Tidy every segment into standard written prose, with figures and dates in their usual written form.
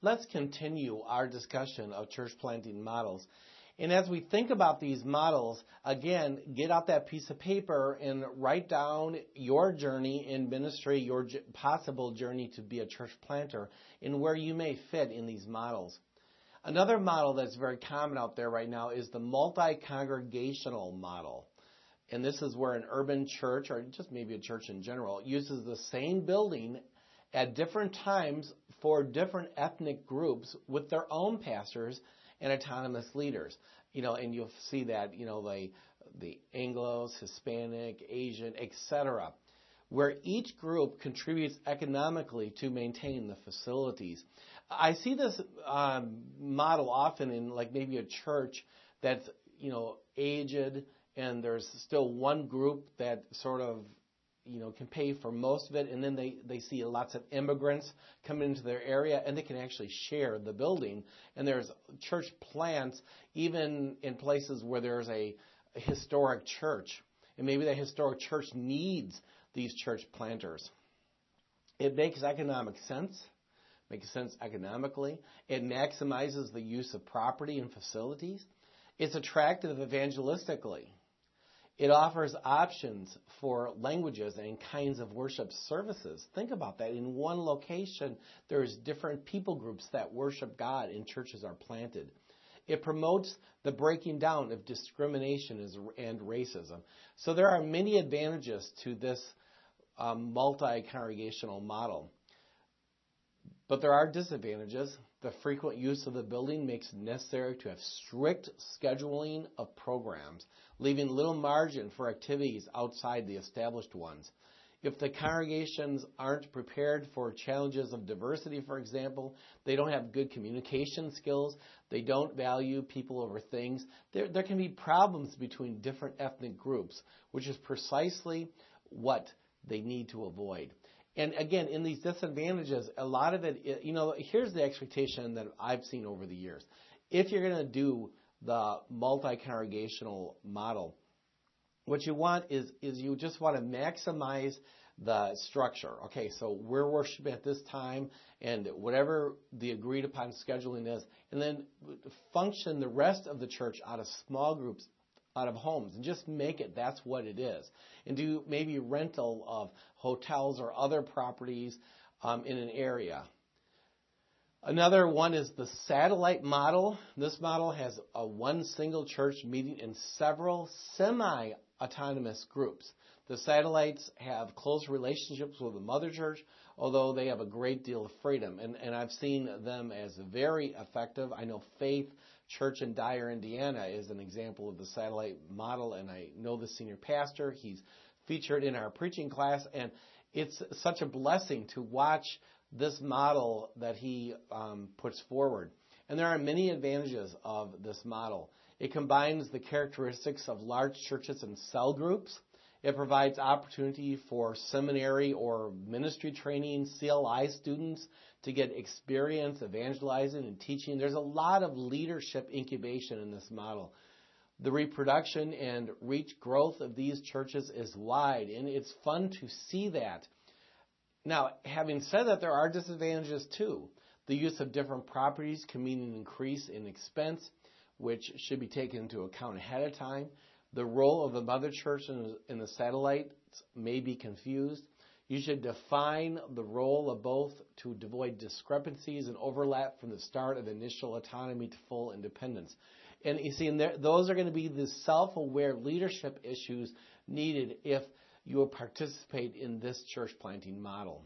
let's continue our discussion of church planting models. And as we think about these models, again, get out that piece of paper and write down your journey in ministry, your possible journey to be a church planter, and where you may fit in these models. Another model that's very common out there right now is the multi-congregational model. And this is where an urban church, or just maybe a church in general, uses the same building at different times for different ethnic groups with their own pastors and autonomous leaders. And you'll see that, the Anglos, Hispanic, Asian, etc., where each group contributes economically to maintain the facilities. I see this model often in maybe a church that's, aged, and there's still one group that sort of, can pay for most of it, and then they see lots of immigrants come into their area, and they can actually share the building. And there's church plants even in places where there's a historic church, and maybe that historic church needs these church planters. It makes economic sense, makes sense economically. It maximizes the use of property and facilities. It's attractive evangelistically. It offers options for languages and kinds of worship services. Think about that. In one location, there's different people groups that worship God and churches are planted. It promotes the breaking down of discrimination and racism. So there are many advantages to this multi-congregational model. But there are disadvantages. The frequent use of the building makes it necessary to have strict scheduling of programs, leaving little margin for activities outside the established ones. If the congregations aren't prepared for challenges of diversity, for example, they don't have good communication skills, they don't value people over things, there can be problems between different ethnic groups, which is precisely what they need to avoid. And again, in these disadvantages, a lot of it, here's the expectation that I've seen over the years. If you're going to do the multi-congregational model, what you want is you just want to maximize the structure. Okay, so we're worshiping at this time, and whatever the agreed upon scheduling is, and then function the rest of the church out of small groups, out of homes, and just make it that's what it is. And do maybe rental of hotels or other properties in an area. Another one is the satellite model. This model has one single church meeting in several semi-autonomous groups. The satellites have close relationships with the mother church, although they have a great deal of freedom. And I've seen them as very effective. I know Faith Church in Dyer, Indiana is an example of the satellite model, and I know the senior pastor. He's featured in our preaching class, and it's such a blessing to watch this model that he puts forward. And there are many advantages of this model. It combines the characteristics of large churches and cell groups. It provides opportunity for seminary or ministry training CLI students to get experience evangelizing and teaching. There's a lot of leadership incubation in this model. The reproduction and reach growth of these churches is wide, and it's fun to see that. Now, having said that, there are disadvantages too. The use of different properties can mean an increase in expense, which should be taken into account ahead of time. The role of the mother church and the satellites may be confused. You should define the role of both to avoid discrepancies and overlap from the start of initial autonomy to full independence. And you see, those are going to be the self-aware leadership issues needed if you will participate in this church planting model.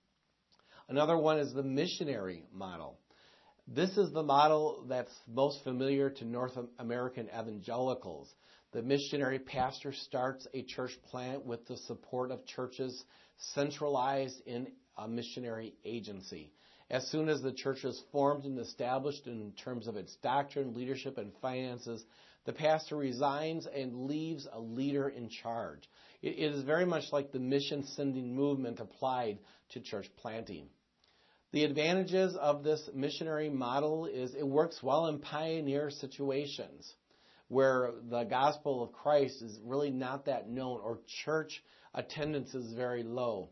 Another one is the missionary model. This is the model that's most familiar to North American evangelicals. The missionary pastor starts a church plant with the support of churches centralized in a missionary agency. As soon as the church is formed and established in terms of its doctrine, leadership, and finances, the pastor resigns and leaves a leader in charge. It is very much like the mission-sending movement applied to church planting. The advantages of this missionary model is it works well in pioneer situations where the gospel of Christ is really not that known or church attendance is very low.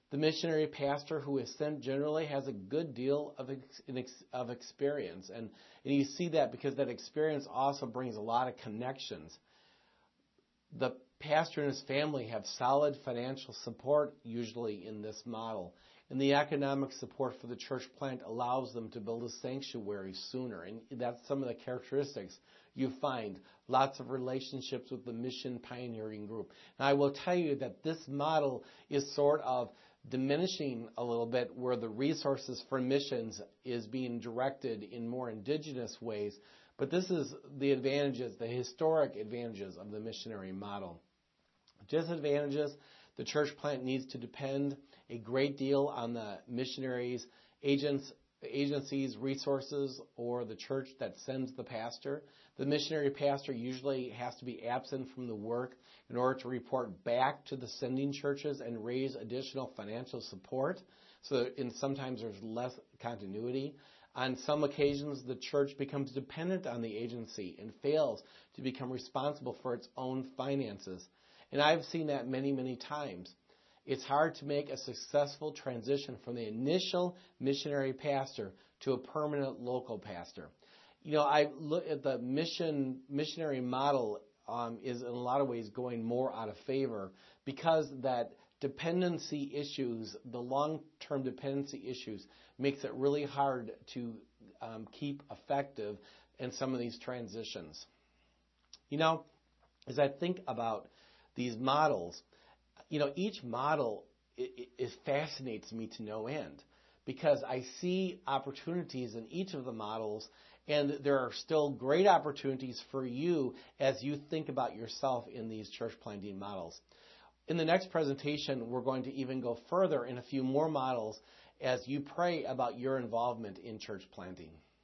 The missionary pastor who is sent generally has a good deal of experience. And you see that because that experience also brings a lot of connections. The pastor and his family have solid financial support usually in this model. And the economic support for the church plant allows them to build a sanctuary sooner. And that's some of the characteristics you find. Lots of relationships with the mission pioneering group. And I will tell you that this model is sort of diminishing a little bit where the resources for missions is being directed in more indigenous ways. But this is the advantages, the historic advantages of the missionary model. Disadvantages, the church plant needs to depend a great deal on the missionaries, agencies, resources, or the church that sends the pastor. The missionary pastor usually has to be absent from the work in order to report back to the sending churches and raise additional financial support. So sometimes there's less continuity. On some occasions, the church becomes dependent on the agency and fails to become responsible for its own finances. And I've seen that many, many times. It's hard to make a successful transition from the initial missionary pastor to a permanent local pastor. I look at the missionary model is in a lot of ways going more out of favor because that dependency issues, the long-term dependency issues, makes it really hard to keep effective in some of these transitions. As I think about these models, each model it fascinates me to no end because I see opportunities in each of the models, and there are still great opportunities for you as you think about yourself in these church planting models. In the next presentation, we're going to even go further in a few more models as you pray about your involvement in church planting.